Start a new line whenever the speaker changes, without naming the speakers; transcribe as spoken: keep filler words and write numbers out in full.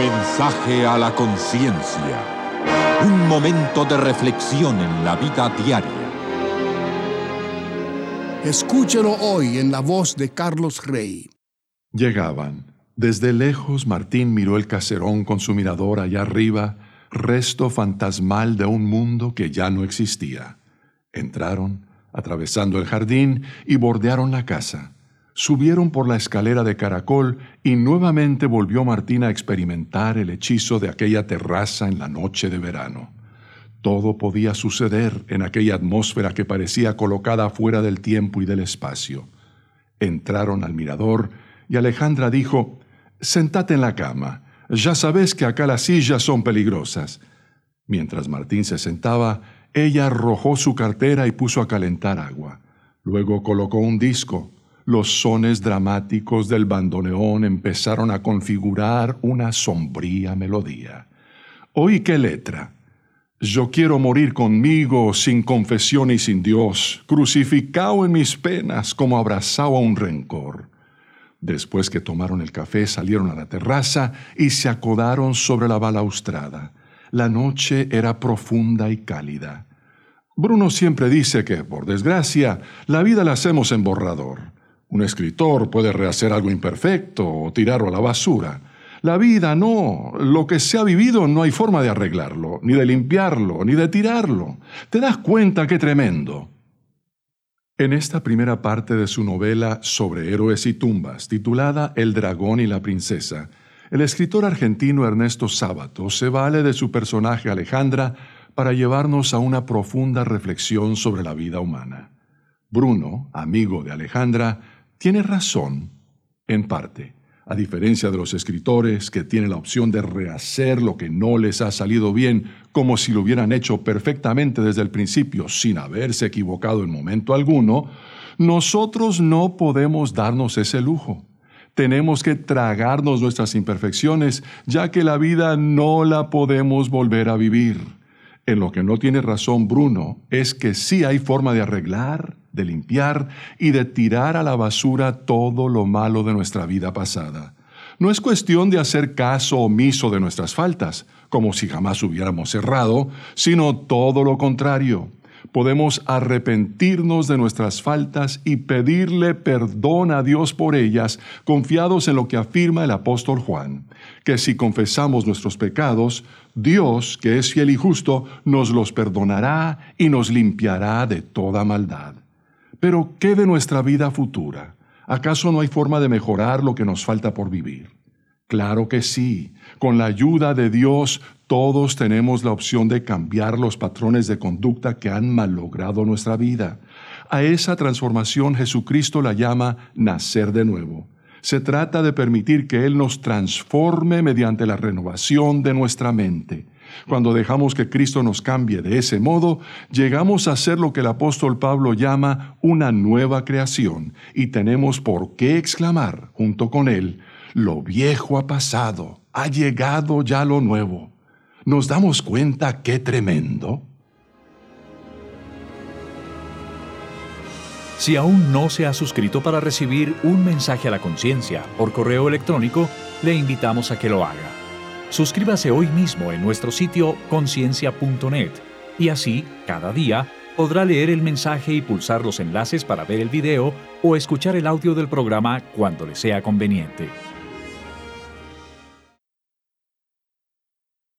Mensaje a la conciencia. Un momento de reflexión en la vida diaria.
Escúchelo hoy en la voz de Carlos Rey.
Llegaban. Desde lejos Martín miró el caserón con su mirador allá arriba, resto fantasmal de un mundo que ya no existía. Entraron, atravesando el jardín, y bordearon la casa. Subieron por la escalera de caracol y nuevamente volvió Martín a experimentar el hechizo de aquella terraza en la noche de verano. Todo podía suceder en aquella atmósfera que parecía colocada fuera del tiempo y del espacio. Entraron al mirador y Alejandra dijo: «Sentate en la cama. Ya sabes que acá las sillas son peligrosas». Mientras Martín se sentaba, ella arrojó su cartera y puso a calentar agua. Luego colocó un disco. Los sones dramáticos del bandoneón empezaron a configurar una sombría melodía. Oí qué letra. «Yo quiero morir conmigo, sin confesión y sin Dios, crucificado en mis penas como abrazado a un rencor». Después que tomaron el café, salieron a la terraza y se acodaron sobre la balaustrada. La noche era profunda y cálida. Bruno siempre dice que, por desgracia, la vida la hacemos en borrador. Un escritor puede rehacer algo imperfecto o tirarlo a la basura. La vida no. Lo que se ha vivido no hay forma de arreglarlo, ni de limpiarlo, ni de tirarlo. ¿Te das cuenta qué tremendo? En esta primera parte de su novela sobre héroes y tumbas, titulada El dragón y la princesa, el escritor argentino Ernesto Sábato se vale de su personaje Alejandra para llevarnos a una profunda reflexión sobre la vida humana. Bruno, amigo de Alejandra, tiene razón, en parte. A diferencia de los escritores que tienen la opción de rehacer lo que no les ha salido bien, como si lo hubieran hecho perfectamente desde el principio, sin haberse equivocado en momento alguno, nosotros no podemos darnos ese lujo. Tenemos que tragarnos nuestras imperfecciones, ya que la vida no la podemos volver a vivir. En lo que no tiene razón Bruno es que sí hay forma de arreglar, de limpiar y de tirar a la basura todo lo malo de nuestra vida pasada. No es cuestión de hacer caso omiso de nuestras faltas, como si jamás hubiéramos errado, sino todo lo contrario. Podemos arrepentirnos de nuestras faltas y pedirle perdón a Dios por ellas, confiados en lo que afirma el apóstol Juan, que si confesamos nuestros pecados, Dios, que es fiel y justo, nos los perdonará y nos limpiará de toda maldad. Pero, ¿qué de nuestra vida futura? ¿Acaso no hay forma de mejorar lo que nos falta por vivir? Claro que sí. Con la ayuda de Dios, todos tenemos la opción de cambiar los patrones de conducta que han malogrado nuestra vida. A esa transformación Jesucristo la llama nacer de nuevo. Se trata de permitir que Él nos transforme mediante la renovación de nuestra mente. Cuando dejamos que Cristo nos cambie de ese modo, llegamos a ser lo que el apóstol Pablo llama una nueva creación, y tenemos por qué exclamar, junto con él: «Lo viejo ha pasado, ha llegado ya lo nuevo». ¿Nos damos cuenta qué tremendo?
Si aún no se ha suscrito para recibir un mensaje a la conciencia por correo electrónico, le invitamos a que lo haga. Suscríbase hoy mismo en nuestro sitio conciencia punto net y así, cada día, podrá leer el mensaje y pulsar los enlaces para ver el video o escuchar el audio del programa cuando le sea conveniente.